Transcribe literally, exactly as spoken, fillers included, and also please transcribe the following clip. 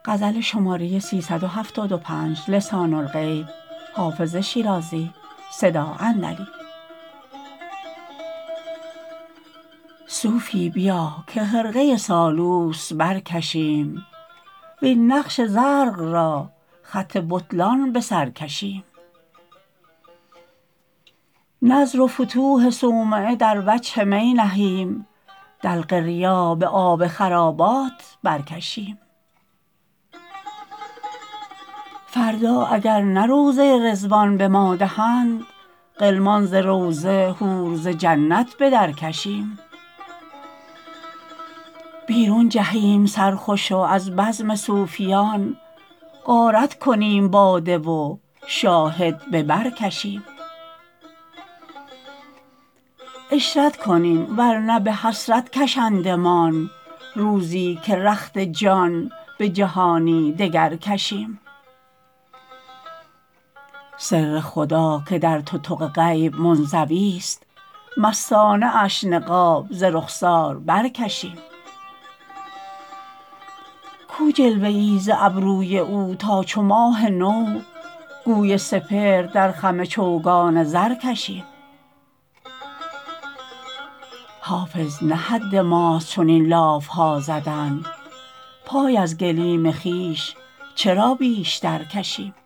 غزل شماره سیصد و هفتاد و پنج لسان الغیب حافظ شیرازی صدا اندلی. صوفی بیا که خرقه سالوس برکشیم، وین نقش زرق را خط بطلان به سر کشیم. نذر و فتوح صومعه در وجه می نهیم، دلق ریا به آب خرابات برکشیم. فردا اگر نه روضه رضوان به ما دهند، غلمان ز روضه حور ز جنت به در کشیم. بیرون جهیم سرخوش و از بزم صوفیان، غارت کنیم باده و شاهد به بر کشیم. عشرت کنیم ور نه به حسرت کشندمان، روزی که رخت جان به جهانی دگر کشیم. سر خدا که در تتق غیب منزوی است، مستانه اش نقاب ز رخسار برکشیم. کو جلوه ای ز ابروی او تا چو ماه نو، گوی سپهر در خم چوگان زر کشیم. حافظ نه حد ماست چنین لاف ها زدن، پای از گلیم خویش چرا بیشتر کشیم.